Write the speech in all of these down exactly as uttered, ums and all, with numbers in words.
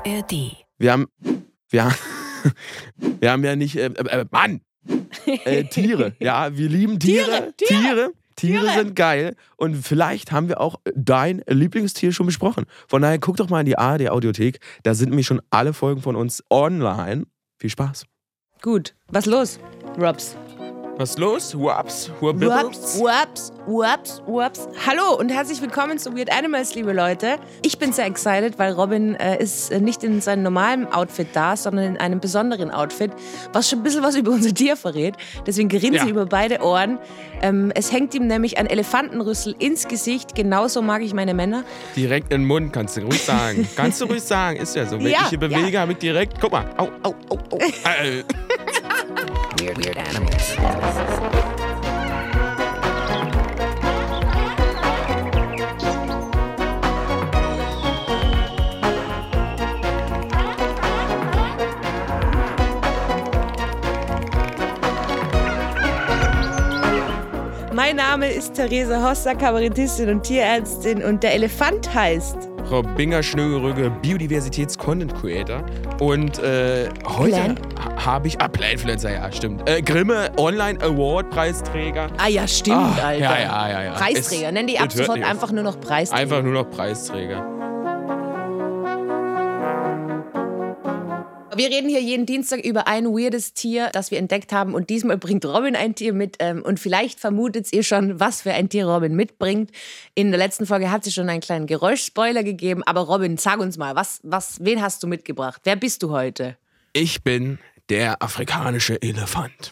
R D. Wir haben, wir haben, wir haben ja nicht, äh, äh, Mann, äh, Tiere. Ja, wir lieben Tiere. Tiere, Tiere. Tiere. Tiere Tiere sind geil und vielleicht haben wir auch dein Lieblingstier schon besprochen. Von daher guck doch mal in die A R D-Audiothek. Da sind nämlich schon alle Folgen von uns online. Viel Spaß. Gut, was los, Robs? Was ist los? Waps, Waps, waps, waps, waps. Hallo und herzlich willkommen zu Weird Animals, liebe Leute. Ich bin sehr excited, weil Robin äh, ist nicht in seinem normalen Outfit da, sondern in einem besonderen Outfit, was schon ein bisschen was über unser Tier verrät. Deswegen grinst Ja. sie über beide Ohren. Ähm, es hängt ihm nämlich ein Elefantenrüssel ins Gesicht. Genauso mag ich meine Männer. Direkt in den Mund, kannst du ruhig sagen. Kannst du ruhig sagen, ist ja so. Wenn Ja, ich hier bewege, ja. habe ich direkt, guck mal, au, au, au, au. Äh. Weird, weird Animals. Mein Name ist Theresa Hossa, Kabarettistin und Tierärztin und der Elefant heißt... Robinger Schnögerrüge, Biodiversitäts-Content-Creator. Und äh, heute Plan? ha- habe ich, ah, Planfluencer, ja, stimmt. Äh, Grimme Online Award Preisträger. Ah ja, stimmt, Ah, Alter. ja, ja, ja, ja. Preisträger, Es- nenn die es ab hört sofort nicht auf. einfach nur noch Preisträger. Einfach nur noch Preisträger. Wir reden hier jeden Dienstag über ein weirdes Tier, das wir entdeckt haben. Und diesmal bringt Robin ein Tier mit. Ähm, und vielleicht vermutet ihr schon, was für ein Tier Robin mitbringt. In der letzten Folge hat sie schon einen kleinen Geräuschspoiler gegeben. Aber Robin, sag uns mal, was, was, wen hast du mitgebracht? Wer bist du heute? Ich bin der afrikanische Elefant.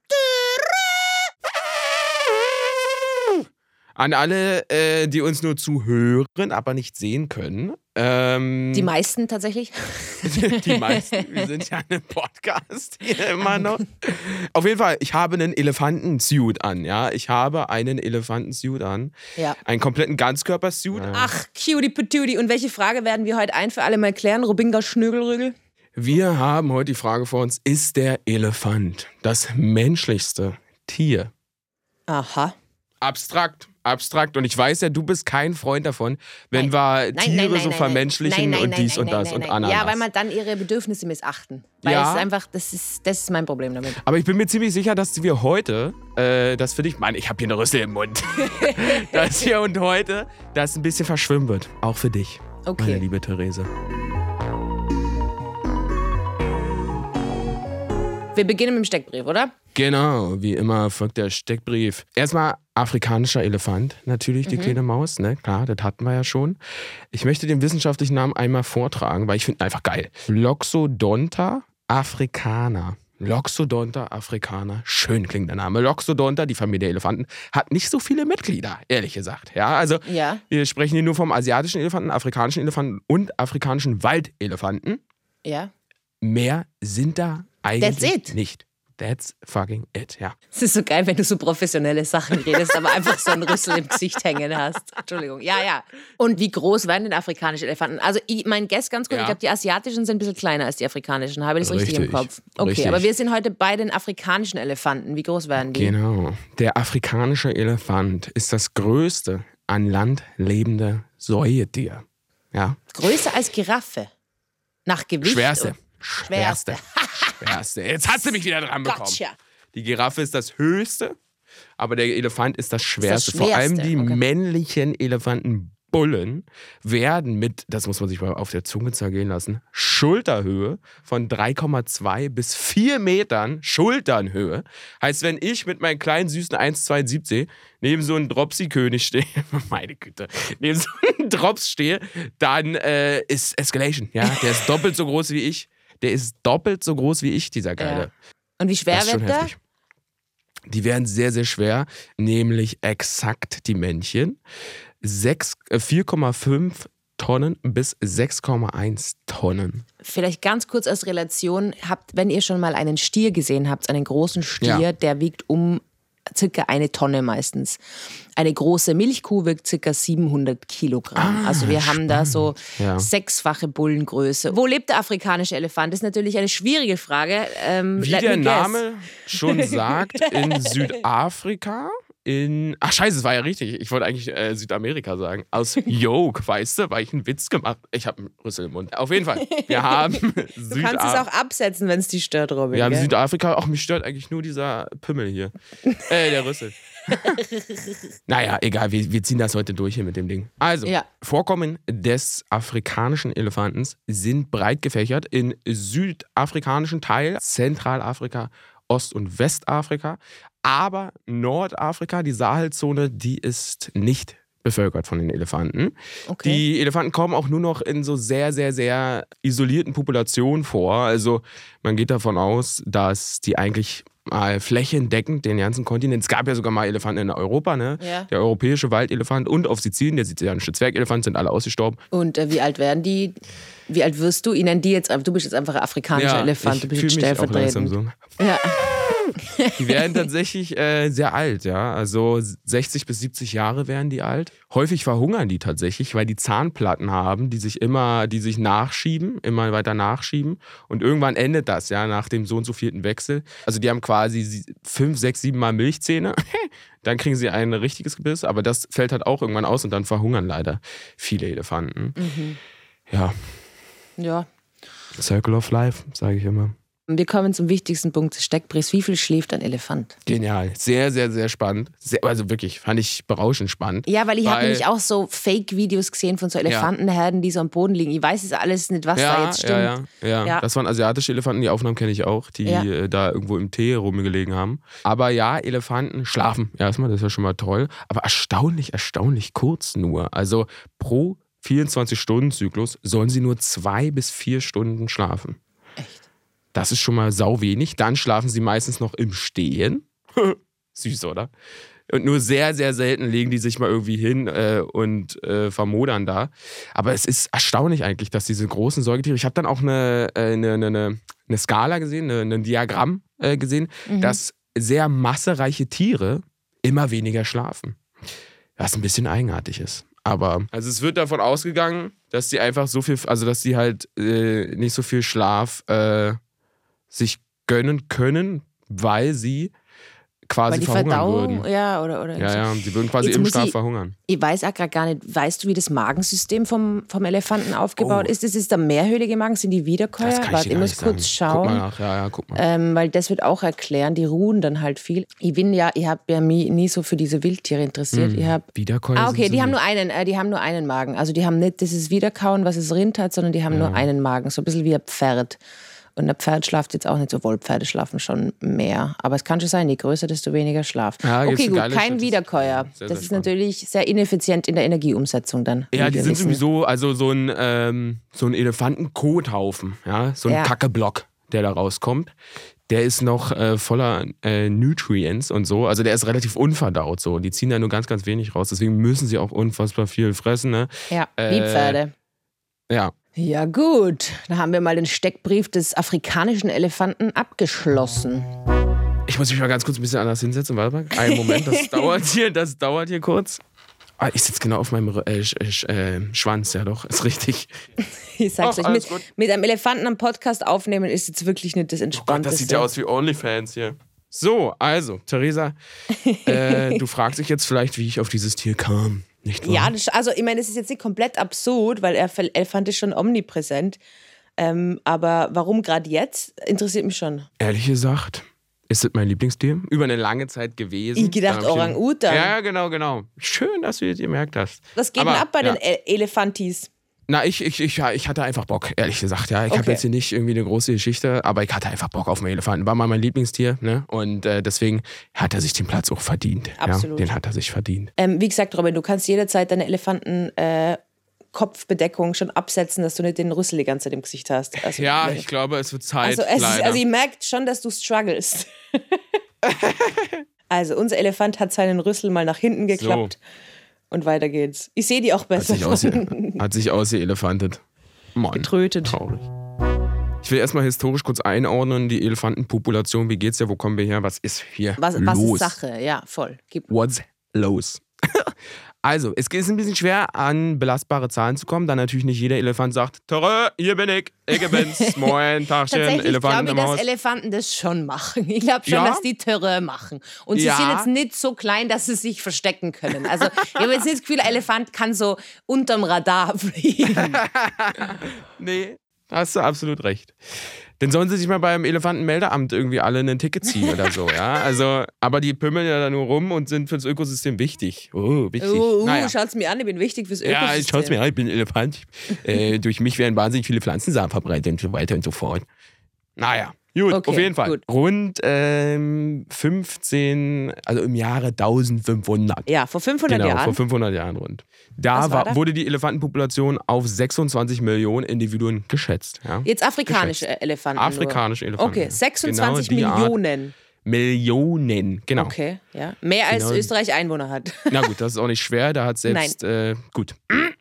An alle, äh, die uns nur zuhören, aber nicht sehen können. Ähm, Die meisten tatsächlich. Die meisten. Wir sind ja ein Podcast hier immer noch. Auf jeden Fall, ich habe einen Elefanten-Suit an. Ja, ich habe einen Elefanten-Suit an. Ja. Einen kompletten Ganzkörper-Suit. Ach, cutie patootie. Und welche Frage werden wir heute ein für alle mal klären? Robinga Schnögelrügel? Wir haben heute die Frage vor uns: Ist der Elefant das menschlichste Tier? Aha. Abstrakt. Abstrakt. Und ich weiß ja, du bist kein Freund davon, wenn Nein. wir Nein, Tiere nein, nein, so nein, vermenschlichen nein, nein, und nein, dies nein, und nein, das nein, und nein. Ananas. Ja, weil man dann ihre Bedürfnisse missachten. Weil Ja. es ist einfach, das ist, das ist mein Problem damit. Aber ich bin mir ziemlich sicher, dass wir heute, äh, das für dich, Mann, ich habe hier eine Rüssel im Mund, dass hier und heute das ein bisschen verschwimmen wird. Auch für dich, Okay. meine liebe Therese. Wir beginnen mit dem Steckbrief, oder? Genau, wie immer folgt der Steckbrief. Erstmal afrikanischer Elefant, natürlich, die Mhm. kleine Maus, ne? Klar, das hatten wir ja schon. Ich möchte den wissenschaftlichen Namen einmal vortragen, weil ich finde ihn einfach geil. Loxodonta africana. Loxodonta africana. Schön klingt der Name. Loxodonta, die Familie der Elefanten, hat nicht so viele Mitglieder, ehrlich gesagt. Ja, also Ja. wir sprechen hier nur vom asiatischen Elefanten, afrikanischen Elefanten und afrikanischen Waldelefanten. Ja. Mehr sind da eigentlich That's it. nicht. That's fucking it, ja. Es ist so geil, wenn du so professionelle Sachen redest, aber einfach so einen Rüssel im Gesicht hängen hast. Entschuldigung. Ja, ja. Und wie groß werden denn afrikanische Elefanten? Also, ich, mein Guess ganz kurz, Ja. ich glaube, die asiatischen sind ein bisschen kleiner als die afrikanischen. Habe ich das richtig, Richtig, im Kopf? Okay, richtig. aber wir sind heute bei den afrikanischen Elefanten. Wie groß werden die? Genau. Der afrikanische Elefant ist das größte an Land lebende Säugetier. Ja. Größer als Giraffe. Nach Gewicht? Schwerste. und- Schwerste. Schwerste. Jetzt hast du mich wieder dran bekommen. Gotcha. Die Giraffe ist das höchste, aber der Elefant ist das schwerste. das Vor allem Schwerste, die okay. männlichen Elefantenbullen werden mit, das muss man sich mal auf der Zunge zergehen lassen, Schulterhöhe von drei Komma zwei bis vier Metern Schulternhöhe. Heißt, wenn ich mit meinem kleinen süßen eins Komma zweiundsiebzig neben so einem Dropsy-König stehe, meine Güte, neben so einem Drops stehe, dann äh, ist Escalation. Ja, der ist doppelt so groß wie ich. Der ist doppelt so groß wie ich, dieser Geile. Ja. Und wie schwer Das ist schon wird der? heftig. Die werden sehr, sehr schwer, nämlich exakt die Männchen. sechs, äh, vier Komma fünf Tonnen bis sechs Komma eins Tonnen. Vielleicht ganz kurz als Relation, habt, wenn ihr schon mal einen Stier gesehen habt, einen großen Stier, Ja. der wiegt um circa eine Tonne meistens. Eine große Milchkuh wiegt circa siebenhundert Kilogramm. Ah, also wir haben da so Ja. sechsfache Bullengröße. Wo lebt der afrikanische Elefant? Das ist natürlich eine schwierige Frage. Ähm, Wie let der me guess. Name schon sagt, in Südafrika. in, ach scheiße, es war ja richtig, ich wollte eigentlich äh, Südamerika sagen, aus Yoke, weißt du, weil ich einen Witz gemacht habe. Ich habe einen Rüssel im Mund. Auf jeden Fall, wir haben Du kannst es auch absetzen, wenn es dich stört, Robin. Wir haben gell? Südafrika, auch mich stört eigentlich nur dieser Pimmel hier. äh, der Rüssel. Naja, egal, wir, wir ziehen das heute durch hier mit dem Ding. Also, Ja. Vorkommen des afrikanischen Elefantens sind breit gefächert in südafrikanischen Teil, Zentralafrika, Ost- und Westafrika. Aber Nordafrika, die Sahelzone, die ist nicht bevölkert von den Elefanten. Okay. Die Elefanten kommen auch nur noch in so sehr, sehr, sehr isolierten Populationen vor. Also man geht davon aus, dass die eigentlich mal flächendeckend den ganzen Kontinent, es gab ja sogar mal Elefanten in Europa, ne? Ja. Der europäische Waldelefant und auf Sizilien, der sizilianische Zwergelefant, sind alle ausgestorben. Und äh, wie alt werden die? Wie alt wirst du? Ich nenne die jetzt, du bist jetzt einfach ein afrikanischer Elefant, du bist fühl jetzt mich auch langsam stellvertretend. so. Ja. Die werden tatsächlich äh, sehr alt, ja. Also sechzig bis siebzig Jahre werden die alt. Häufig verhungern die tatsächlich, weil die Zahnplatten haben, die sich immer, die sich nachschieben, immer weiter nachschieben. Und irgendwann endet das, ja, nach dem so und so vierten Wechsel. Also die haben quasi fünf, sechs, sieben Mal Milchzähne. Dann kriegen sie ein richtiges Gebiss, aber das fällt halt auch irgendwann aus und dann verhungern leider viele Elefanten. Mhm. Ja, Ja. Circle of Life, sage ich immer. Wir kommen zum wichtigsten Punkt des Steckbriefs. Wie viel schläft ein Elefant? Genial. Sehr, sehr, sehr spannend. Sehr, also wirklich, fand ich berauschend spannend. Ja, weil ich habe Weil- nämlich auch so Fake-Videos gesehen von so Elefantenherden, die so am Boden liegen. Ich weiß es alles nicht, was da jetzt stimmt. Ja, ja, ja. Ja. Das waren asiatische Elefanten, die Aufnahmen kenne ich auch, die Ja. äh, da irgendwo im Tee rumgelegen haben. Aber ja, Elefanten schlafen erstmal, das ist ja schon mal toll. Aber erstaunlich, erstaunlich kurz nur. Also pro vierundzwanzig-Stunden-Zyklus sollen sie nur zwei bis vier Stunden schlafen. Echt? Das ist schon mal sau wenig. Dann schlafen sie meistens noch im Stehen. Süß, oder? Und nur sehr, sehr selten legen die sich mal irgendwie hin äh, und äh, vermodern da. Aber es ist erstaunlich eigentlich, dass diese großen Säugetiere, ich habe dann auch eine, äh, eine, eine, eine Skala gesehen, eine, ein Diagramm äh, gesehen, Mhm. dass sehr massereiche Tiere immer weniger schlafen. Was ein bisschen eigenartig ist. Aber also es wird davon ausgegangen, dass die einfach so viel, also dass die halt äh, nicht so viel Schlaf äh, sich gönnen können, weil sie quasi Weil die verhungern Verdauung, würden. ja, oder, oder Ja, ja, die würden quasi Jetzt im muss Schlaf ich- verhungern. Ich weiß auch gerade gar nicht, weißt du, wie das Magensystem vom, vom Elefanten aufgebaut Oh. ist? Das ist der mehrhöhlige Magen, sind die Wiederkäuer? Das kann ich Warte, dir ich gar muss nicht kurz sagen. Guck mal schauen. nach, ja, ja, guck mal. Ähm, weil das wird auch erklären, die ruhen dann halt viel. Ich bin ja, ich habe ja mich nie so für diese Wildtiere interessiert. Hm. Ich hab, Wiederkäuer ah, okay, sind die sie haben nicht. nur einen, äh, die haben nur einen Magen. Also die haben nicht dieses Wiederkauen, was es Rind hat, sondern die haben nur einen Magen. So ein bisschen wie ein Pferd. Und ein Pferd schlaft jetzt auch nicht so, wohl Pferde schlafen schon mehr. Aber es kann schon sein, je größer, desto weniger Schlaf. Ja, gibt's okay, eine gut, geile kein Statistik. Wiederkäuer. Sehr, das sehr ist spannend. natürlich sehr ineffizient in der Energieumsetzung dann. Ja, wie die wir sind wissen. sowieso, also so ein, ähm, so ein Elefantenkothaufen, ja, so ein Ja. Kackeblock, der da rauskommt. Der ist noch äh, voller äh, Nutrients und so. Also der ist relativ unverdaut so. Die ziehen da nur ganz, ganz wenig raus. Deswegen müssen sie auch unfassbar viel fressen, ne? Ja, Äh, wie Pferde. Ja. Ja gut, da haben wir mal den Steckbrief des afrikanischen Elefanten abgeschlossen. Ich muss mich mal ganz kurz ein bisschen anders hinsetzen. Warte mal. Einen Moment, das dauert hier, das dauert hier kurz. Ah, ich sitze genau auf meinem äh, Sch- Sch- äh, Schwanz, ja doch, ist richtig. Ich sag's Ach, euch, alles mit, gut. mit einem Elefanten am Podcast aufnehmen ist jetzt wirklich nicht das Oh Gott, Entspannteste. das sieht ja aus wie OnlyFans hier. So, also, Theresa, äh, du fragst dich jetzt vielleicht, wie ich auf dieses Tier kam, nicht wahr? Ja, das, also ich meine, das ist jetzt nicht komplett absurd, weil der Elefant ist schon omnipräsent. Ähm, aber warum gerade jetzt, interessiert mich schon. Ehrlich gesagt, ist das mein Lieblingstier. Über eine lange Zeit gewesen. Ich gedacht, Dann hab ich- Orang-Utan. Ja, genau, genau. Schön, dass du das gemerkt hast. Was geht Aber, denn ab bei ja. den E- Elefantis? Na, ich, ich, ich, ich hatte einfach Bock, ehrlich gesagt. Ja, ich habe Okay. jetzt hier nicht irgendwie eine große Geschichte, aber ich hatte einfach Bock auf einen Elefanten. War mal mein Lieblingstier, ne? Und äh, deswegen hat er sich den Platz auch verdient. Absolut. Ja? Den hat er sich verdient. Ähm, wie gesagt, Robin, du kannst jederzeit deine Elefanten äh, Kopfbedeckung schon absetzen, dass du nicht den Rüssel die ganze Zeit im Gesicht hast. Also, Ja, wenn- ich glaube, es wird Zeit. Also, es ist, leider. also ihr merkt schon, dass du strugglest. Also unser Elefant hat seinen Rüssel mal nach hinten geklappt und weiter geht's. Ich sehe die auch hat besser. sich, ausge hat sich ausgeelefantet. Mann. Getrötet. Traurig. Ich will erstmal historisch kurz einordnen, die Elefantenpopulation. Wie geht's ja? Wo kommen wir her? Was ist hier Was, los? was ist Sache? Ja, voll. Gib. What's los? Also, es ist ein bisschen schwer, an belastbare Zahlen zu kommen, da natürlich nicht jeder Elefant sagt, Törö, hier bin ich, ich bin's, moin, Tagchen, Tatsächlich Elefanten glaube im ich, Haus. dass Elefanten das schon machen. Ich glaube schon, Ja? dass die Terrain machen. Und sie Ja. sind jetzt nicht so klein, dass sie sich verstecken können. Also ich habe jetzt nicht das Gefühl, ein Elefant kann so unterm Radar fliegen. Nee, hast du absolut recht. Dann sollen sie sich mal beim Elefantenmeldeamt irgendwie alle ein Ticket ziehen oder so, ja. Also, aber die pümmeln ja da nur rum und sind fürs Ökosystem wichtig. Oh, wichtig. Uh, uh, naja. Schaut's mir an, ich bin wichtig fürs Ökosystem. Ja, schaut's mir an, ich bin ein Elefant. äh, durch mich werden wahnsinnig viele Pflanzensamen verbreitet und so weiter und so fort. Naja, gut, Okay, auf jeden Fall. gut. Rund ähm, fünfzehn, also im Jahre eintausendfünfhundert. Ja, vor fünfhundert Genau, Jahren. vor fünfhundert Jahren rund. Da Was war war, da? wurde die Elefantenpopulation auf sechsundzwanzig Millionen Individuen geschätzt. Ja? Jetzt afrikanische Geschätzt. Elefanten. Afrikanische nur. Elefanten. Okay, sechsundzwanzig Genau die Art. Millionen. Millionen, genau. Okay, ja. Mehr als Genau. Österreich Einwohner hat. Na gut, das ist auch nicht schwer, da hat selbst, äh, gut.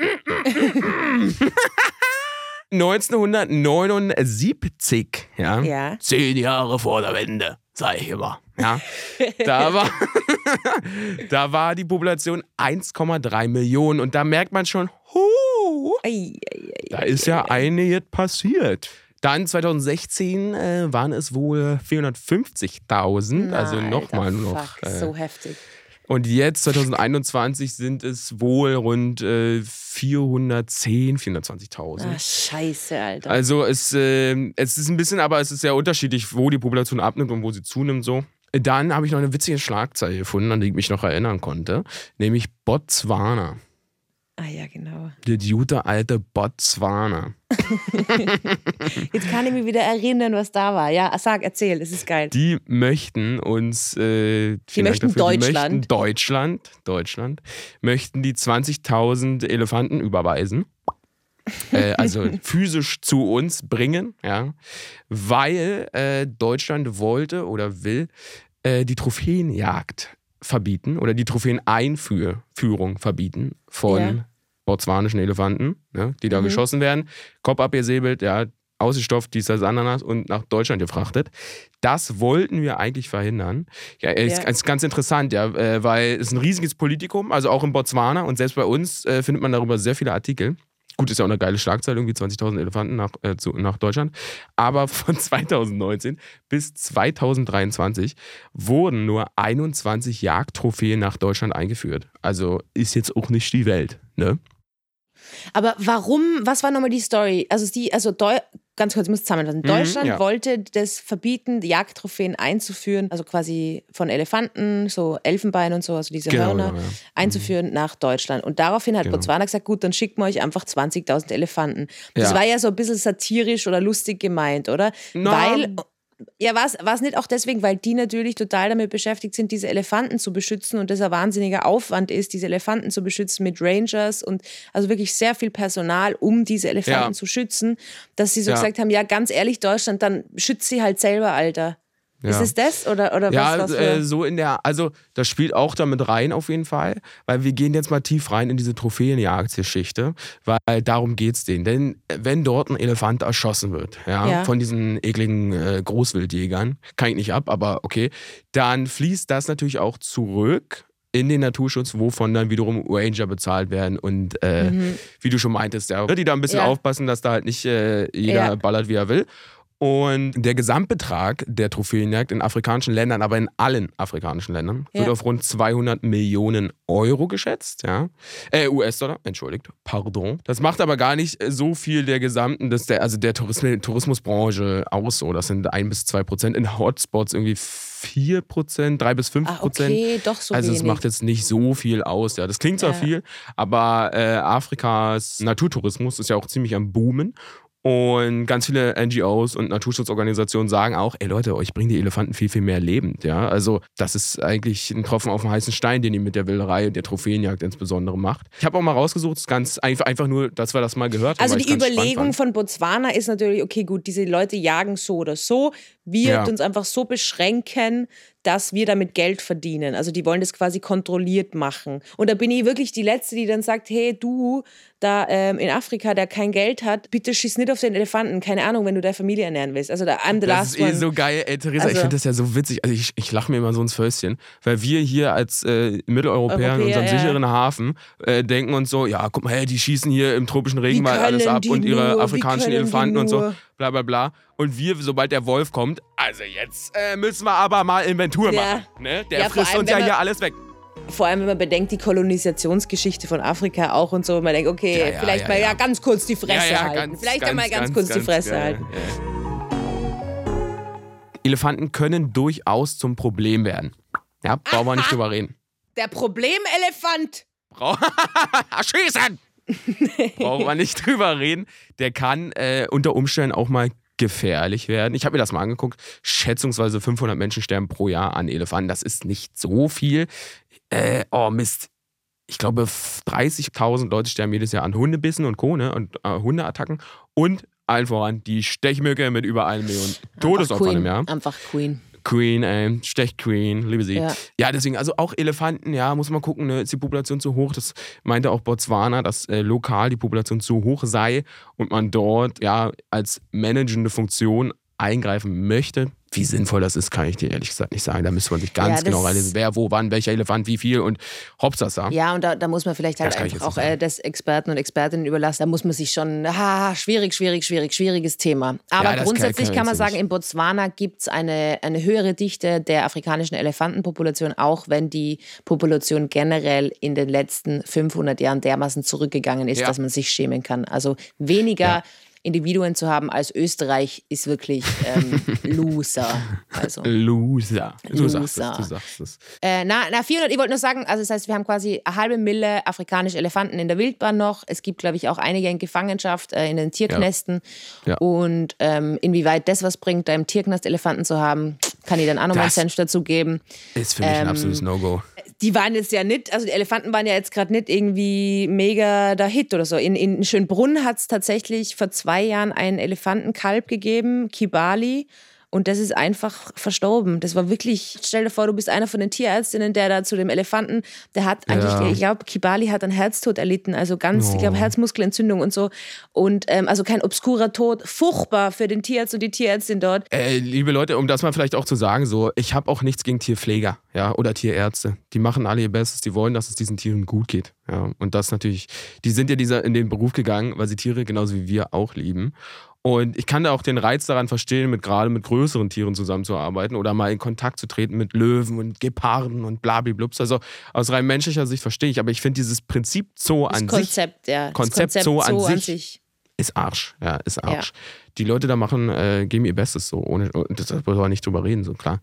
neunzehnhundertneunundsiebzig, ja, Ja. zehn Jahre vor der Wende, sag ich immer, ja, da war, da war die Population eins Komma drei Millionen und da merkt man schon, huh, Ei, ei, ei, da ist ja einiges passiert. Dann zweitausendsechzehn äh, waren es wohl vierhundertfünfzigtausend, also Na, nochmal Alter, nur noch. fuck, Äh, so heftig. Und jetzt, zwanzig einundzwanzig, sind es wohl rund äh, vierhundertzehn, vierhundertzwanzigtausend. Ah, scheiße, Alter. Also es, äh, es ist ein bisschen, aber es ist sehr unterschiedlich, wo die Population abnimmt und wo sie zunimmt so. Dann habe ich noch eine witzige Schlagzeile gefunden, an die ich mich noch erinnern konnte, nämlich Botswana. Ah ja, genau. Der gute alte Botswana. Jetzt kann ich mich wieder erinnern, was da war. Ja, sag, erzähl, es ist geil. Die möchten uns, äh, Die möchten dafür, die Deutschland. möchten Deutschland, Deutschland, möchten die zwanzigtausend Elefanten überweisen. äh, also physisch zu uns bringen, ja, weil äh, Deutschland wollte oder will äh, die Trophäenjagd verbieten oder die Trophäeneinführung verbieten von Ja. botswanischen Elefanten, ne, die da Mhm. geschossen werden, Kopf abgesäbelt, ja, ausgestopft, dies, das, Ananas und nach Deutschland gefrachtet. Das wollten wir eigentlich verhindern. Ja, ist, Ja. ist ganz interessant, ja, äh, weil es ist ein riesiges Politikum, also auch in Botswana und selbst bei uns äh, findet man darüber sehr viele Artikel. Gut, ist ja auch eine geile Schlagzeile, irgendwie zwanzigtausend Elefanten nach, äh, zu, nach Deutschland. Aber von zweitausendneunzehn bis zweitausenddreiundzwanzig wurden nur einundzwanzig Jagdtrophäen nach Deutschland eingeführt. Also ist jetzt auch nicht die Welt, ne? Aber warum, was war nochmal die Story? Also, die, also Deu ganz kurz, ich muss zusammenfassen. Deutschland ja. wollte das verbieten, die Jagdtrophäen einzuführen, also quasi von Elefanten, so Elfenbein und so, also diese Genau, Hörner, genau, ja. einzuführen nach Deutschland. Und daraufhin hat Genau. Botswana gesagt, gut, dann schicken wir euch einfach zwanzigtausend Elefanten. Das Ja. war ja so ein bisschen satirisch oder lustig gemeint, oder? Na, Weil... Ja, war es nicht auch deswegen, weil die natürlich total damit beschäftigt sind, diese Elefanten zu beschützen und das ein wahnsinniger Aufwand ist, diese Elefanten zu beschützen mit Rangers und also wirklich sehr viel Personal, um diese Elefanten Ja. zu schützen, dass sie so Ja. gesagt haben, ja, ganz ehrlich, Deutschland, dann schützt sie halt selber, Alter. Ja. Ist es das oder, oder Ja, was? was äh, für? so in der, also das spielt auch damit rein auf jeden Fall, weil wir gehen jetzt mal tief rein in diese Trophäenjagdgeschichte, weil darum geht's denen. Denn wenn dort ein Elefant erschossen wird, ja, Ja. von diesen ekligen äh, Großwildjägern, kann ich nicht ab, aber okay, dann fließt das natürlich auch zurück in den Naturschutz, wovon dann wiederum Ranger bezahlt werden und äh, Mhm. wie du schon meintest, ja, die da ein bisschen Ja. aufpassen, dass da halt nicht äh, jeder Ja. ballert, wie er will. Und der Gesamtbetrag der Trophäenjagd in afrikanischen Ländern, aber in allen afrikanischen Ländern, wird Ja. auf rund zweihundert Millionen Euro geschätzt. Ja? Äh, U S-Dollar, entschuldigt, pardon. Das macht aber gar nicht so viel der gesamten, des, der, also der Tourismus, Tourismusbranche aus. So. Das sind ein bis zwei Prozent, in Hotspots irgendwie vier Prozent, drei bis fünf Ah, Prozent. okay, doch so Also es wenig. macht jetzt nicht so viel aus. Ja, das klingt zwar Ja. viel, aber äh, Afrikas Naturtourismus ist ja auch ziemlich am Boomen. Und ganz viele N G Os und Naturschutzorganisationen sagen auch, ey Leute, euch bringen die Elefanten viel, viel mehr lebend. Ja? Also das ist eigentlich ein Tropfen auf den heißen Stein, den ihr mit der Wilderei und der Trophäenjagd insbesondere macht. Ich habe auch mal rausgesucht, es ist ganz einfach, einfach nur, dass wir das mal gehört haben. Also weil die ich ganz spannend Überlegung fand. von Botswana ist natürlich, okay, gut, diese Leute jagen so oder so. wird Ja. uns einfach so beschränken, dass wir damit Geld verdienen. Also die wollen das quasi kontrolliert machen. Und da bin ich wirklich die Letzte, die dann sagt, hey, du da ähm, in Afrika, der kein Geld hat, bitte schieß nicht auf den Elefanten. Keine Ahnung, wenn du deine Familie ernähren willst. Also da, I'm the Das last ist eh one. so geil, ey, Theresa, Also- ich finde das ja so witzig. Also ich, ich lache mir immer so ins Fäustchen, weil wir hier als äh, Mitteleuropäer in Europäer, unserem ja. sicheren Hafen äh, denken uns so, ja, guck mal, hey, die schießen hier im tropischen Regenwald können alles ab die und ihre nur? Wie afrikanischen können die Elefanten und so, nur? bla bla bla. Und wir, sobald der Wolf kommt, also jetzt äh, müssen wir aber mal Inventur Ja. machen. Ne? Der Ja, vor frisst allem, uns ja wenn man- hier alles weg. Vor allem, wenn man bedenkt, die Kolonisationsgeschichte von Afrika auch und so. Man denkt, okay, Ja, ja, vielleicht ja, mal ja. ja ganz kurz die Fresse Ja, ja, halten. ganz, vielleicht ganz, einmal ganz, ganz kurz ganz die Fresse geil. halten. Ja. Elefanten können durchaus zum Problem werden. Ja, brauchen wir nicht drüber reden. Der Problemelefant. Brau Schießen! Brauchen wir nicht drüber reden. Der kann äh, unter Umständen auch mal gefährlich werden. Ich habe mir das mal angeguckt. Schätzungsweise fünfhundert Menschen sterben pro Jahr an Elefanten. Das ist nicht so viel. Äh, oh Mist. Ich glaube, dreißigtausend Leute sterben jedes Jahr an Hundebissen und Co. Ne? Und äh, Hundeattacken. Und allen voran die Stechmücke mit über eine Million Todesopfern im Jahr. Einfach Queen. Queen, ey, Stechqueen, liebe sie. Ja. Ja. deswegen, also auch Elefanten, ja, muss man gucken, ne, ist die Population zu hoch. Das meinte auch Botswana, dass äh, lokal die Population zu hoch sei und man dort ja als managende Funktion eingreifen möchte. Wie sinnvoll das ist, kann ich dir ehrlich gesagt nicht sagen. Da müsste man sich ganz Ja, genau das- reinlesen, wer, wo, wann, welcher Elefant, wie viel und Hopsasa. Ja, und da, da muss man vielleicht halt Das kann ich einfach jetzt auch nicht äh, das Experten und Expertinnen überlassen. Da muss man sich schon, ha, schwierig, schwierig, schwierig, schwieriges Thema. Aber Ja, das grundsätzlich kann- kann, man kann sagen, ich in Botswana gibt es eine, eine höhere Dichte der afrikanischen Elefantenpopulation, auch wenn die Population generell in den letzten fünfhundert Jahren dermaßen zurückgegangen ist, Ja. dass man sich schämen kann. Also weniger Ja. Individuen zu haben als Österreich ist wirklich ähm, Loser. Also. Loser. Du sagst es, Loser. du sagst es. Äh, na, na, vierhundert, ich wollte nur sagen, also das heißt, wir haben quasi eine halbe Mille afrikanische Elefanten in der Wildbahn noch. Es gibt, glaube ich, auch einige in Gefangenschaft, äh, in den Tierknästen. Ja. Und ähm, inwieweit das was bringt, da im Tierknast Elefanten zu haben, kann ich dann auch noch mal einen Das- Senf dazu geben. Ist für mich ein Ähm, absolutes No-Go. Die waren jetzt ja nicht, also die Elefanten waren ja jetzt gerade nicht irgendwie mega der Hit oder so. In, in Schönbrunn hat es tatsächlich vor zwei Jahren einen Elefantenkalb gegeben, Kibali. Und das ist einfach verstorben. Das war wirklich, stell dir vor, du bist einer von den Tierärztinnen, der da zu dem Elefanten, der hat eigentlich, Ja. ich glaube, Kibali hat einen Herztod erlitten, also ganz, Oh. ich glaube, Herzmuskelentzündung und so. Und ähm, also kein obskurer Tod, furchtbar für den Tierarzt und die Tierärztin dort. Äh, liebe Leute, um das mal vielleicht auch zu sagen, so, ich habe auch nichts gegen Tierpfleger, ja, oder Tierärzte. Die machen alle ihr Bestes, die wollen, dass es diesen Tieren gut geht, ja. Und das natürlich, die sind ja dieser, in den Beruf gegangen, weil sie Tiere genauso wie wir auch lieben. Und ich kann da auch den Reiz daran verstehen, mit gerade mit größeren Tieren zusammenzuarbeiten oder mal in Kontakt zu treten mit Löwen und Geparden und blablablups. Also aus rein menschlicher Sicht verstehe ich, aber ich finde dieses Prinzip Zoo Das an sich Konzept, ja. Das Konzept Zoo an sich- ist Arsch. Ja, ist Arsch. Die Leute da machen, äh, geben ihr Bestes so, ohne, und das wollen wir nicht drüber reden, so klar.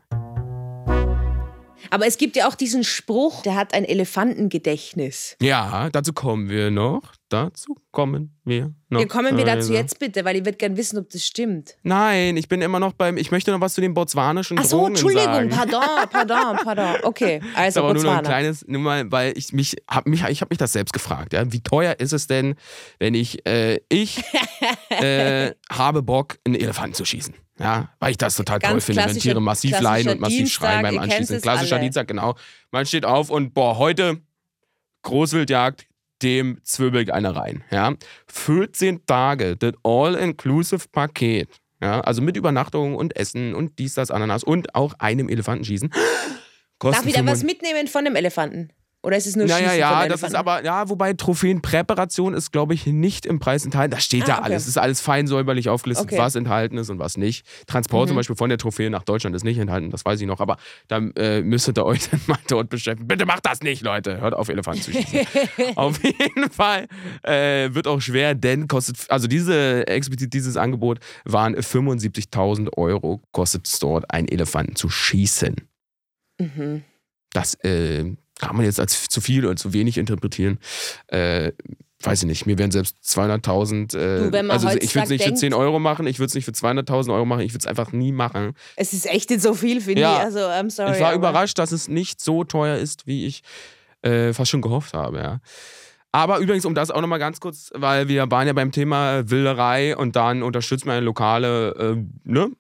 Aber es gibt ja auch diesen Spruch, der hat ein Elefantengedächtnis. Ja, dazu kommen wir noch. Dazu kommen wir noch. Ja, kommen wir dazu Also. jetzt bitte, weil ich würde gerne wissen, ob das stimmt. Nein, ich bin immer noch beim, ich möchte noch was zu den botswanischen Ach so, Drohungen Entschuldigung, sagen. pardon, pardon, pardon. Okay, Das ist also aber nur noch ein Botswana. kleines, nur mal, weil ich mich, hab mich, ich habe mich das selbst gefragt, ja, wie teuer ist es denn, wenn ich, äh, ich äh, habe Bock, einen Elefanten zu schießen, ja, weil ich das total toll Ganz finde, wenn klassischer- Tiere massiv klassischer leiden und massiv Dienstag, schreien beim ihr kennt Anschießen. es Klassischer alle. Dienstag, genau. Man steht auf und boah, heute Großwildjagd, dem zwirbelt einer rein, ja. vierzehn Tage, das All-Inclusive-Paket, ja, also mit Übernachtung und Essen und dies, das, Ananas und auch einem Elefanten schießen. Darf ich da was fünfund- mitnehmen von dem Elefanten? Oder ist es nur Naja, Schießen ja, von das Elefanten? ist aber, ja, wobei Trophäenpräparation ist, glaube ich, nicht im Preis enthalten. Da steht Ah, da okay. alles. Es ist alles fein säuberlich aufgelistet, Okay. was enthalten ist und was nicht. Transport Mhm. zum Beispiel von der Trophäe nach Deutschland ist nicht enthalten, das weiß ich noch. Aber da äh, müsstet ihr euch dann mal dort beschäftigen. Bitte macht das nicht, Leute. Hört auf, Elefanten zu schießen. Auf jeden Fall äh, wird auch schwer, denn kostet, also diese, explizit dieses Angebot waren fünfundsiebzigtausend Euro, kostet es dort, einen Elefanten zu schießen. Mhm. Das äh, kann man jetzt als zu viel oder zu wenig interpretieren. Äh, weiß ich nicht, mir wären selbst zweihunderttausend, äh, Du, wenn man also ich heutzutage würde es nicht für denkt- zehn Euro machen, ich würde es nicht für zweihunderttausend Euro machen, ich würde es einfach nie machen. Es ist echt nicht so viel, finde Ja. ich. Also, I'm sorry. ich war aber- überrascht, dass es nicht so teuer ist, wie ich äh, fast schon gehofft habe, ja. Aber übrigens, um das auch nochmal ganz kurz, weil wir waren ja beim Thema Wilderei und dann unterstützt man eine lokale, äh, ne?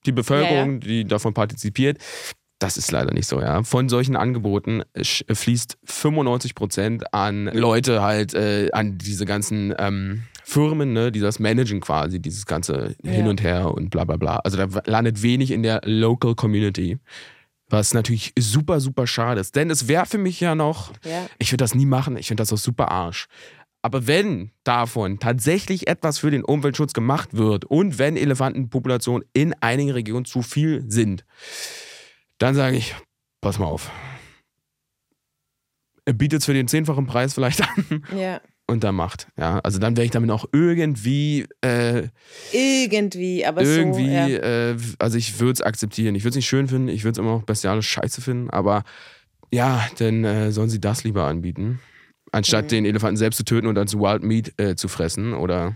die Bevölkerung, Ja, ja. die davon partizipiert. Das ist leider nicht so, ja. Von solchen Angeboten fließt fünfundneunzig Prozent an Leute halt, äh, an diese ganzen ähm, Firmen, ne, die das managen quasi, dieses ganze Ja. Hin und Her und bla bla bla. Also da landet wenig in der Local Community, was natürlich super, super schade ist. Denn es wäre für mich ja noch, Ja. ich würde das nie machen, ich finde das auch super Arsch. Aber wenn davon tatsächlich etwas für den Umweltschutz gemacht wird und wenn Elefantenpopulationen in einigen Regionen zu viel sind, dann sage ich, pass mal auf. Bietet es für den zehnfachen Preis vielleicht an Ja. und dann macht. Ja, also dann wäre ich damit auch irgendwie, äh, Irgendwie, aber irgendwie, so. Ja. äh, also ich würde es akzeptieren. Ich würde es nicht schön finden, ich würde es immer noch bestialisch scheiße finden, aber ja, dann äh, sollen sie das lieber anbieten, anstatt Mhm. den Elefanten selbst zu töten und dann zu Wild Meat äh, zu fressen oder.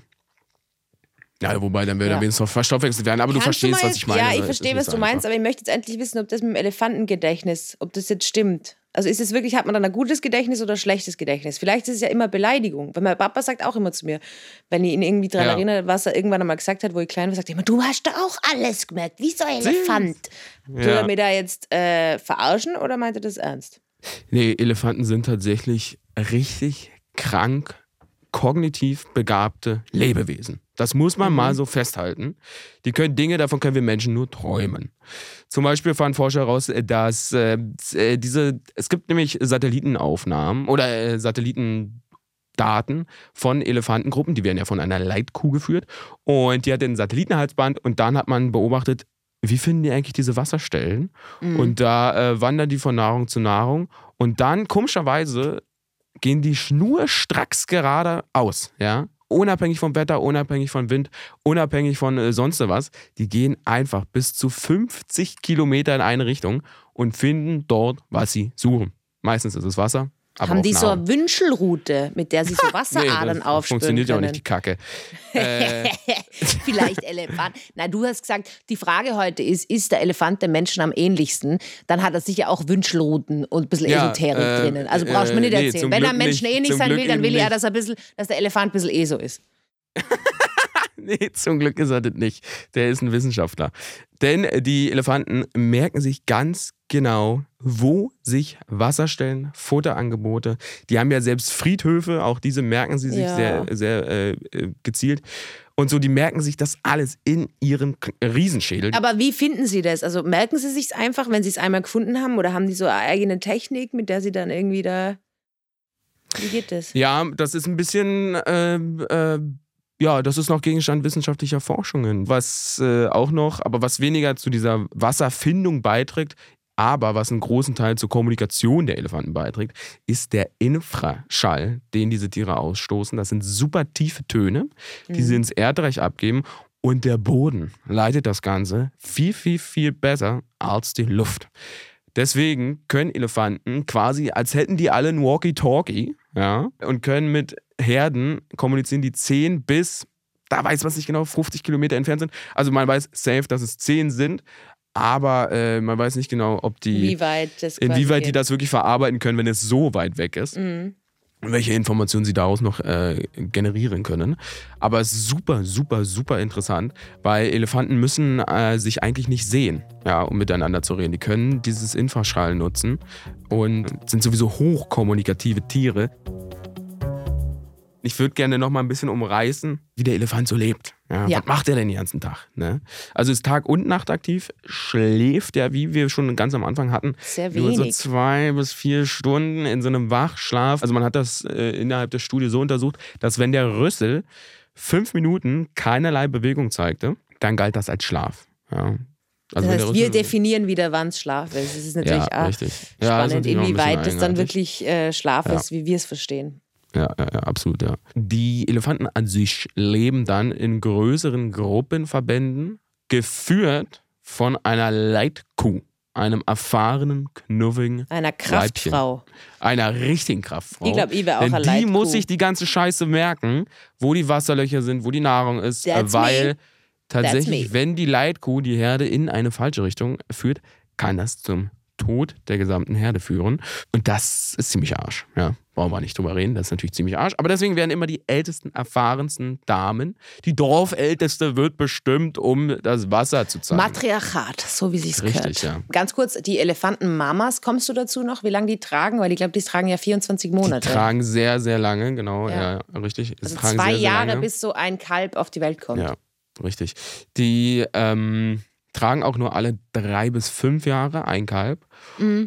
Ja, wobei dann würde Ja. er wenigstens noch verstoffwechselt werden, aber du Kannst verstehst, mal was ich meine. Ja, Das ich ist verstehe, nicht was so du meinst, einfach. aber ich möchte jetzt endlich wissen, ob das mit dem Elefantengedächtnis, ob das jetzt stimmt. Also ist es wirklich, hat man dann ein gutes Gedächtnis oder ein schlechtes Gedächtnis? Vielleicht ist es ja immer Beleidigung. Weil mein Papa sagt auch immer zu mir, wenn ich ihn irgendwie daran Ja. erinnere, was er irgendwann einmal gesagt hat, wo ich klein war, sagt er immer, du hast doch auch alles gemerkt, wie so ein Elefant. Will Ja. er mir da jetzt äh, verarschen oder meint er das ernst? Nee, Elefanten sind tatsächlich richtig krank, kognitiv begabte Lebewesen. Das muss man Mhm. mal so festhalten. Die können Dinge, davon können wir Menschen nur träumen. Zum Beispiel fanden Forscher heraus, dass äh, diese, es gibt nämlich Satellitenaufnahmen oder äh, Satellitendaten von Elefantengruppen, die werden ja von einer Leitkuh geführt und die hat ein Satellitenhalsband und dann hat man beobachtet, wie finden die eigentlich diese Wasserstellen? Mhm. Und da äh, wandern die von Nahrung zu Nahrung und dann komischerweise gehen die schnurstracks geradeaus, ja. Unabhängig vom Wetter, unabhängig von Wind, unabhängig von äh, sonst was. Die gehen einfach bis zu fünfzig Kilometer in eine Richtung und finden dort, was sie suchen. Meistens ist es Wasser, aber Haben auch die so Nahrung. eine Wünschelrute, mit der sie so Wasseradern das aufspüren funktioniert ja auch können? nicht, die Kacke. Äh, Vielleicht Elefant. Na, du hast gesagt, die Frage heute ist, ist der Elefant dem Menschen am ähnlichsten? Dann hat er sicher auch Wünschelrouten und ein bisschen Ja, Esoterik äh, drinnen. Also brauchst du mir nicht äh, nee, erzählen. zum Wenn er Glück Menschen nicht. ähnlich Zum sein Glück will, dann eben will er, nicht. dass, er ein bisschen, dass der Elefant ein bisschen ESO ist. Nee, zum Glück ist er das nicht. Der ist ein Wissenschaftler. Denn die Elefanten merken sich ganz genau, wo sich Wasserstellen, Futterangebote, die haben ja selbst Friedhöfe, auch diese merken sie sich Ja. sehr, sehr äh, gezielt. Und so, die merken sich das alles in ihrem K- Riesenschädel. Aber wie finden sie das? Also merken sie sich einfach, wenn sie es einmal gefunden haben? Oder haben die so eine eigene Technik, mit der sie dann irgendwie da... Wie geht das? Ja, das ist ein bisschen, äh, äh, ja, das ist noch Gegenstand wissenschaftlicher Forschungen, was äh, auch noch, aber was weniger zu dieser Wasserfindung beiträgt, aber was einen großen Teil zur Kommunikation der Elefanten beiträgt, ist der Infraschall, den diese Tiere ausstoßen. Das sind super tiefe Töne, die Mhm. sie ins Erdreich abgeben und der Boden leitet das Ganze viel, viel, viel besser als die Luft. Deswegen können Elefanten quasi, als hätten die alle ein Walkie-Talkie, ja, und können mit Herden kommunizieren, die zehn bis, da weiß man es nicht genau, fünfzig Kilometer entfernt sind. Also man weiß safe, dass es zehn sind, aber äh, man weiß nicht genau, ob die, Wie weit das quasi inwieweit die geht. das wirklich verarbeiten können, wenn es so weit weg ist. Mhm. Und welche Informationen sie daraus noch äh, generieren können. Aber es ist super, super, super interessant, weil Elefanten müssen äh, sich eigentlich nicht sehen, ja, um miteinander zu reden. Die können dieses Infraschall nutzen und sind sowieso hochkommunikative Tiere. Ich würde gerne noch mal ein bisschen umreißen, wie der Elefant so lebt. Ja, Ja. Was macht er denn den ganzen Tag? Ne? Also ist Tag- und Nachtaktiv, schläft er, wie wir schon ganz am Anfang hatten, Sehr nur so wenig. zwei bis vier Stunden in so einem Wachschlaf. Also man hat das äh, innerhalb der Studie so untersucht, dass wenn der Rüssel fünf Minuten keinerlei Bewegung zeigte, dann galt das als Schlaf. Ja. Das Also wenn der heißt, wir Rüssel- definieren wieder, wann es Schlaf ist. Es ist natürlich ja, auch richtig. Ja, das ist spannend, natürlich noch ein inwieweit bisschen das dann eigenartig. wirklich äh, Schlaf Ja. ist, wie wir es verstehen. Ja, ja, ja, absolut, ja. Die Elefanten an sich leben dann in größeren Gruppenverbänden, geführt von einer Leitkuh, einem erfahrenen, knuffigen Einer Weibchen. Kraftfrau. Einer richtigen Kraftfrau. Ich glaube, ich wäre auch Denn eine die Leitkuh. muss sich die ganze Scheiße merken, wo die Wasserlöcher sind, wo die Nahrung ist, That's weil me. tatsächlich, me. wenn die Leitkuh die Herde in eine falsche Richtung führt, kann das zum Tod der gesamten Herde führen. Und das ist ziemlich Arsch. Ja, brauchen wir nicht drüber reden, das ist natürlich ziemlich Arsch. Aber deswegen werden immer die ältesten, erfahrensten Damen, die Dorfälteste wird bestimmt, um das Wasser zu zeigen. Matriarchat, so wie sich's gehört. Richtig, ja. Ganz kurz, die Elefantenmamas, kommst du dazu noch, wie lange die tragen? Weil ich glaube, die tragen ja vierundzwanzig Monate. Die tragen sehr, sehr lange, genau, Ja. ja, richtig. also tragen zwei sehr, sehr Jahre, lange. bis so ein Kalb auf die Welt kommt. Ja, richtig. Die ähm, tragen auch nur alle drei bis fünf Jahre ein Kalb. Mhm.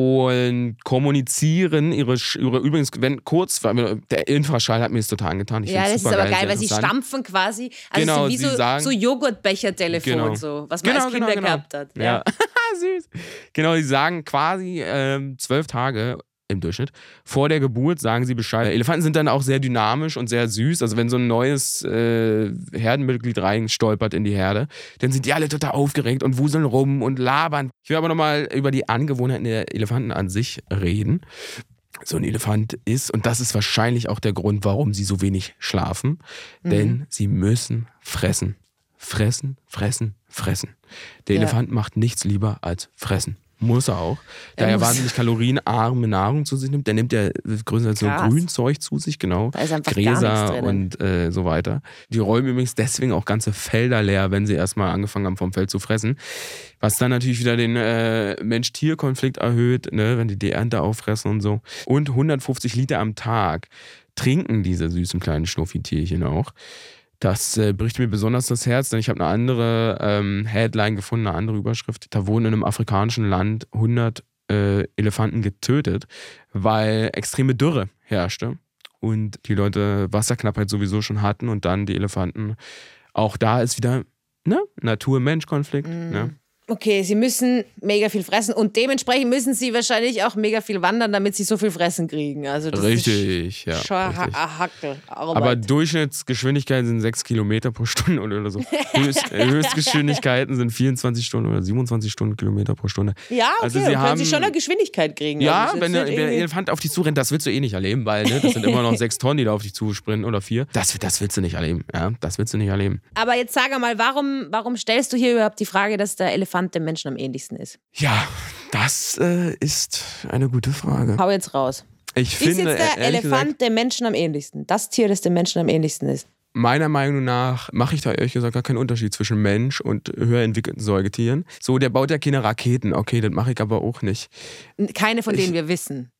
Und kommunizieren ihre, Sch- ihre übrigens, wenn kurz, der Infraschall hat mir das total angetan. Ich Ja, find's das ist super aber geil, sehr weil sie interessant. stampfen quasi. Also Genau, so wie sie so, sagen- so Joghurtbecher-Telefon, Genau. so, was man Genau, als Kinder genau, genau. gehabt hat. Ja, süß. Genau, die sagen quasi ähm, zwölf Tage im Durchschnitt. Vor der Geburt sagen sie Bescheid. Elefanten sind dann auch sehr dynamisch und sehr süß. Also wenn so ein neues äh, Herdenmitglied reinstolpert in die Herde, dann sind die alle total aufgeregt und wuseln rum und labern. Ich will aber nochmal über die Angewohnheiten der Elefanten an sich reden. So ein Elefant ist, und das ist wahrscheinlich auch der Grund, warum sie so wenig schlafen, Mhm. denn sie müssen fressen. Fressen, fressen, fressen. Der Ja. Elefant macht nichts lieber als fressen. Muss er auch. Da Er er muss. wahnsinnig kalorienarme Nahrung zu sich nimmt, der nimmt ja größtenteils nur Gras. Grünzeug zu sich, genau. Da ist einfach gar nichts Gräser drinnen. und äh, so weiter. Die räumen übrigens deswegen auch ganze Felder leer, wenn sie erstmal angefangen haben, vom Feld zu fressen. Was dann natürlich wieder den äh, Mensch-Tier-Konflikt erhöht, ne, wenn die die Ernte auffressen und so. Und hundertfünfzig Liter am Tag trinken diese süßen kleinen Schnuffi-Tierchen auch. Das äh, bricht mir besonders das Herz, denn ich habe eine andere ähm, Headline gefunden, eine andere Überschrift. Da wurden in einem afrikanischen Land hundert äh, Elefanten getötet, weil extreme Dürre herrschte und die Leute Wasserknappheit sowieso schon hatten und dann die Elefanten. Auch da ist wieder ne, Natur-Mensch-Konflikt. Mhm. Ne? Okay, sie müssen mega viel fressen und dementsprechend müssen sie wahrscheinlich auch mega viel wandern, damit sie so viel Fressen kriegen. Also das Richtig, ja. ist schon ein Richtig. Ha- Hackel. Aber Durchschnittsgeschwindigkeit sind sechs Kilometer pro Stunde oder so. Höchst, äh, Höchstgeschwindigkeiten sind vierundzwanzig Stunden oder siebenundzwanzig Stundenkilometer pro Stunde. Ja, okay, Also sie dann können haben- sie schon eine Geschwindigkeit kriegen. Ja, Also wenn das der, ist der jetzt nicht Elefant auf dich zurennt, das willst du eh nicht erleben, weil ne, das sind immer noch sechs Tonnen, die da auf dich zusprinten oder vier. Das, das willst du nicht erleben. Ja, das willst du nicht erleben. Aber jetzt sag einmal, warum, warum stellst du hier überhaupt die Frage, dass der Elefant dem Menschen am ähnlichsten ist? Ja, das äh, ist eine gute Frage. Hau jetzt raus. Ich Ist finde, jetzt der ehrlich Elefant gesagt, dem Menschen am ähnlichsten? Das Tier, das dem Menschen am ähnlichsten ist? meiner Meinung nach mache ich da ehrlich gesagt gar keinen Unterschied zwischen Mensch und höher entwickelten Säugetieren. So, der baut ja keine Raketen. Okay, das mache ich aber auch nicht. Keine von denen wir wissen.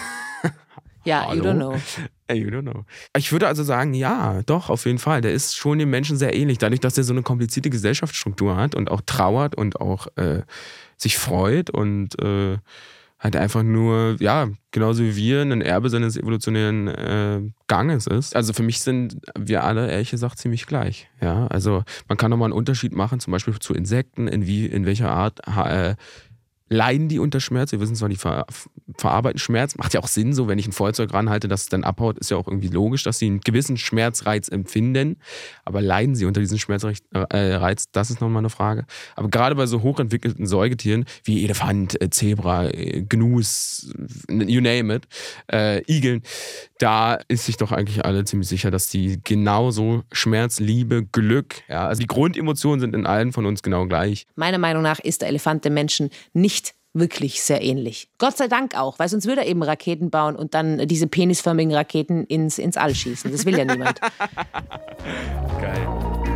Ja, you Hallo? don't know. Ey, you don't know. Ich würde also sagen, ja, doch, auf jeden Fall. Der ist schon dem Menschen sehr ähnlich. Dadurch, dass er so eine komplizierte Gesellschaftsstruktur hat und auch trauert und auch äh, sich freut und äh, halt einfach nur, ja, genauso wie wir, ein Erbe seines evolutionären äh, Ganges ist. Also für mich sind wir alle, ehrlich gesagt, ziemlich gleich. Ja, also man kann nochmal einen Unterschied machen, zum Beispiel zu Insekten, in, wie, in welcher Art ha, äh, leiden die unter Schmerz. Wir wissen zwar, die ver verarbeiten Schmerz. Macht ja auch Sinn, so wenn ich ein Feuerzeug ranhalte, dass es dann abhaut, ist ja auch irgendwie logisch, dass sie einen gewissen Schmerzreiz empfinden. Aber leiden sie unter diesem Schmerzreiz? Äh, das ist nochmal eine Frage. Aber gerade bei so hochentwickelten Säugetieren wie Elefant, äh, Zebra, äh, Gnus, you name it, äh, Igeln, da ist sich doch eigentlich alle ziemlich sicher, dass die genauso Schmerz, Liebe, Glück, ja, also die Grundemotionen sind in allen von uns genau gleich. Meiner Meinung nach ist der Elefant dem Menschen nicht wirklich sehr ähnlich. Gott sei Dank auch, weil sonst würde er eben Raketen bauen und dann diese penisförmigen Raketen ins, ins All schießen. Das will ja niemand. Geil.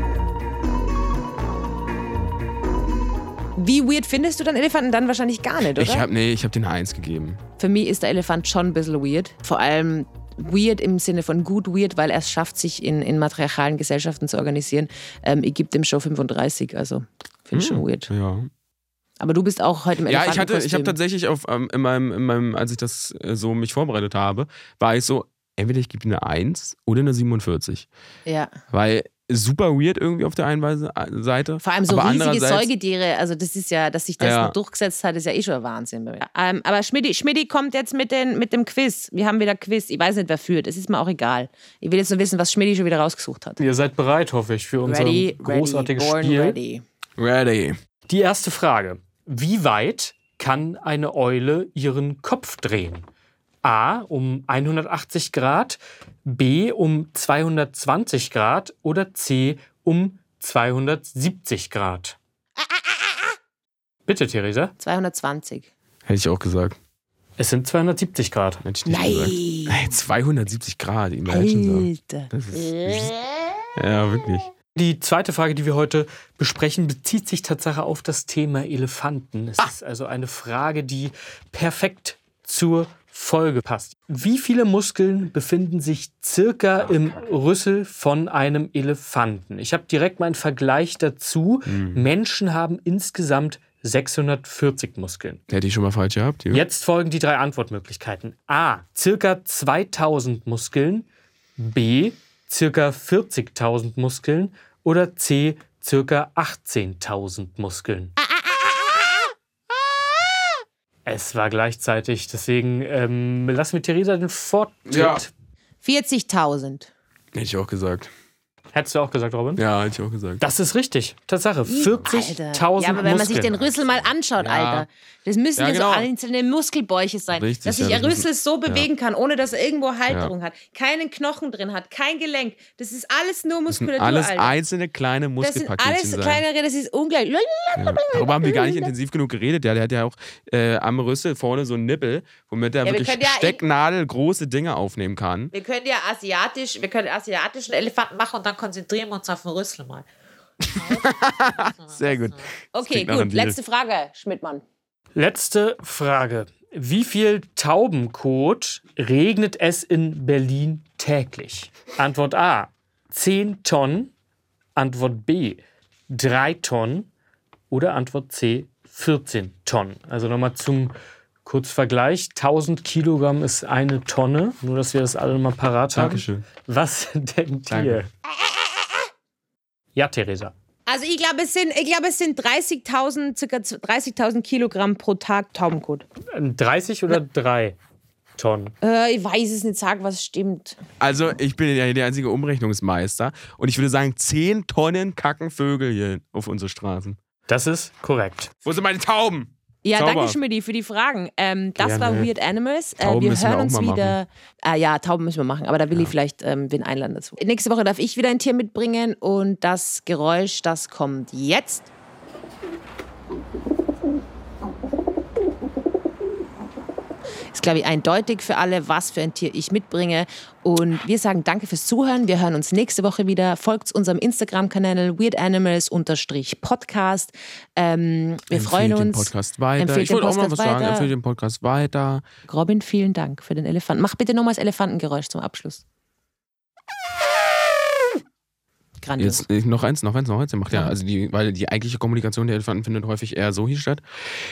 Wie weird findest du dann Elefanten? Dann wahrscheinlich gar nicht, oder? Ich habe nee, ich hab den eins gegeben. Für mich ist der Elefant schon ein bisschen weird. Vor allem weird im Sinne von gut weird, weil er es schafft, sich in, in matriarchalen Gesellschaften zu organisieren. Ähm, ich gebe dem schon fünfunddreißig, also finde ich Hm. schon weird. Ja. Aber du bist auch heute im Ja, ich hatte, Elefantenkostüm. ich habe tatsächlich auf, ähm, in meinem, in meinem, als ich das äh, so mich vorbereitet habe, war ich so, entweder ich gebe eine eins oder eine siebenundvierzig. Ja. Weil super weird irgendwie auf der einen Weise- Seite. Vor allem so aber riesige andererseits- Säugetiere, also das ist ja, dass sich das Ja. noch durchgesetzt hat, ist ja eh schon ein Wahnsinn. bei mir. Ähm, aber Schmidti, Schmidti kommt jetzt mit, den, mit dem Quiz. Wir haben wieder Quiz. Ich weiß nicht, wer führt. Es ist mir auch egal. Ich will jetzt nur wissen, was Schmidti schon wieder rausgesucht hat. Ihr seid bereit, hoffe ich, für unser Ready, großartiges ready, born Spiel. ready. Ready. Die erste Frage. Wie weit kann eine Eule ihren Kopf drehen? A um hundertachtzig Grad, B um zweihundertzwanzig Grad oder C um zweihundertsiebzig Grad? Bitte, Theresa. zweihundertzwanzig. Hätte ich auch gesagt. Es sind zweihundertsiebzig Grad. Hätte ich nicht Nein. gesagt. Hey, zweihundertsiebzig Grad, imagine so. Alter. Das ist, ja, wirklich. Die zweite Frage, die wir heute besprechen, bezieht sich tatsächlich auf das Thema Elefanten. Es ah. ist also eine Frage, die perfekt zur Folge passt. Wie viele Muskeln befinden sich circa im Rüssel von einem Elefanten? Ich habe direkt mal einen Vergleich dazu. Mhm. Menschen haben insgesamt sechshundertvierzig Muskeln. Hätte ich schon mal falsch gehabt. Ja. Jetzt folgen die drei Antwortmöglichkeiten. A. Circa zweitausend Muskeln. B. Circa vierzigtausend Muskeln. Oder C. Circa achtzehntausend Muskeln. Es war gleichzeitig, deswegen ähm, lassen wir Theresa den Vortritt. Ja. vierzigtausend. Hätte ich auch gesagt. Hättest du auch gesagt, Robin? Ja, hätte ich auch gesagt. Das ist richtig. Tatsache. vierzigtausend Ja, aber wenn man sich Muskeln. den Rüssel mal anschaut, Ja. Alter. Das müssen ja, Ja, genau. so einzelne Muskelbäuche sein. Richtig, dass sich ja, der das Rüssel müssen- so bewegen kann, ohne dass er irgendwo Halterung Ja. hat. Keinen Knochen drin hat, kein Gelenk. Das ist alles nur Das sind Muskulatur, alles Alter. einzelne kleine Das sind Muskelpaketchen alles sein. kleinere, das ist ungleich. Ja. Darüber haben wir gar nicht intensiv genug geredet. Ja, der hat ja auch äh, am Rüssel vorne so einen Nippel, womit er Ja, wir wirklich können ja- stecknadelgroße Dinge aufnehmen kann. Wir können ja asiatisch, wir können asiatischen Elefanten machen und dann konzentrieren wir uns auf den Rüssel mal. Sehr gut. Okay, klingt nach einem gut. Deal. Letzte Frage, Schmidtmann. Letzte Frage. Wie viel Taubenkot regnet es in Berlin täglich? Antwort A. zehn Tonnen. Antwort B. drei Tonnen. Oder Antwort C. vierzehn Tonnen. Also nochmal zum Kurzvergleich. tausend Kilogramm ist eine Tonne. Nur, dass wir das alle mal parat haben. Dankeschön. Was denkt Danke. ihr? Ja, Theresa. Also ich glaube, es sind, ich glaube, es sind dreißigtausend, circa dreißigtausend Kilogramm pro Tag Taubenkot. dreißig oder drei Tonnen? Äh, ich weiß es nicht, sag, was stimmt. Also, ich bin ja der einzige Umrechnungsmeister und ich würde sagen, zehn Tonnen kacken Vögel hier auf unsere Straßen. Das ist korrekt. Wo sind meine Tauben? Ja, Sauber. danke Schmidti für die Fragen. Ähm, das Gerne. war Weird Animals. Äh, Tauben wir müssen wir hören auch uns mal wieder. Ah, ja, Tauben müssen wir machen, aber da will ich vielleicht ähm, wen einladen dazu. Nächste Woche darf ich wieder ein Tier mitbringen und das Geräusch, das kommt jetzt. Ist, glaube ich, eindeutig für alle, was für ein Tier ich mitbringe. Und wir sagen danke fürs Zuhören. Wir hören uns nächste Woche wieder. Folgt unserem Instagram-Kanal weirdanimals-podcast. Ähm, wir Empfehlt freuen den uns. Podcast weiter. Empfehlt Ich wollte den auch mal was Podcast sagen. weiter. Empfehlt den Podcast weiter. Robin, vielen Dank für den Elefanten. Mach bitte nochmal das Elefantengeräusch zum Abschluss. Grandios. Jetzt äh, noch eins, noch eins, noch eins. Der macht ja, also die, weil die eigentliche Kommunikation der Elefanten findet häufig eher so hier statt.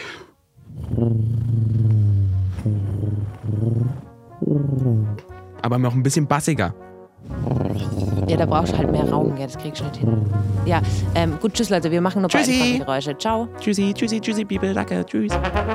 Aber noch ein bisschen bassiger. Ja, da brauchst du halt mehr Raum, gell? Das kriegst du nicht hin. Ja, ähm, gut, tschüss Leute, wir machen noch ein paar Tschüssi. Elefantengeräusche. Ciao. Tschüssi, tschüssi, tschüssi, Bibel, danke, tschüss.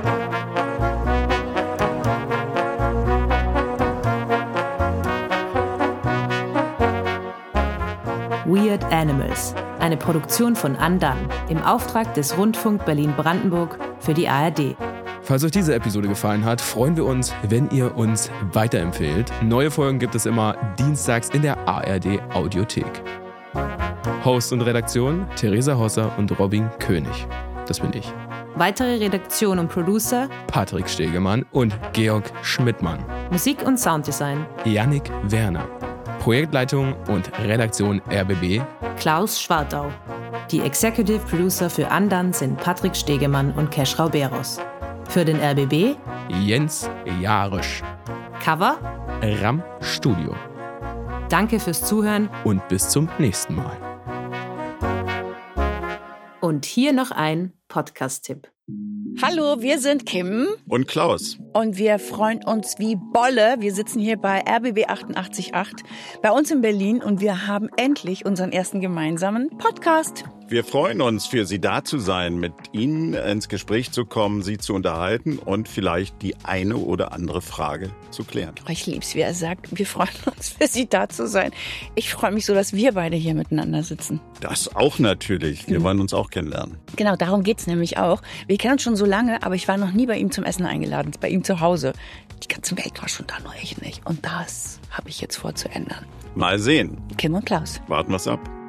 Weird Animals, eine Produktion von Undone im Auftrag des Rundfunk Berlin-Brandenburg für die A R D. Falls euch diese Episode gefallen hat, freuen wir uns, wenn ihr uns weiterempfehlt. Neue Folgen gibt es immer dienstags in der A R D Audiothek. Host und Redaktion Theresa Hosser und Robin König. Das bin ich. Weitere Redaktion und Producer, Patrick Stegemann und Georg Schmidtmann. Musik und Sounddesign, Yannick Werner. Projektleitung und Redaktion R B B. Klaus Schwartau. Die Executive Producer für Undone sind Patrick Stegemann und Kesh Rauberos. Für den R B B Jens Jarisch. Cover. Ram Studio. Danke fürs Zuhören. Und bis zum nächsten Mal. Und hier noch ein Podcast-Tipp. Hallo, wir sind Kim Und Klaus. und wir freuen uns wie Bolle. Wir sitzen hier bei R B B achtundachtzig Komma acht bei uns in Berlin und wir haben endlich unseren ersten gemeinsamen Podcast. Wir freuen uns, für Sie da zu sein, mit Ihnen ins Gespräch zu kommen, Sie zu unterhalten und vielleicht die eine oder andere Frage zu klären. Oh, ich lieb's, wie er sagt. Wir freuen uns, für Sie da zu sein. Ich freue mich so, dass wir beide hier miteinander sitzen. Das auch natürlich. Wir wollen uns auch kennenlernen. Genau, darum geht's nämlich auch. Wir kennen uns schon so lange, aber ich war noch nie bei ihm zum Essen eingeladen, bei ihm zu Hause. Die ganze Welt war schon da, nur ich nicht. Und das habe ich jetzt vor zu ändern. Mal sehen. Kim und Klaus. Warten wir's ab.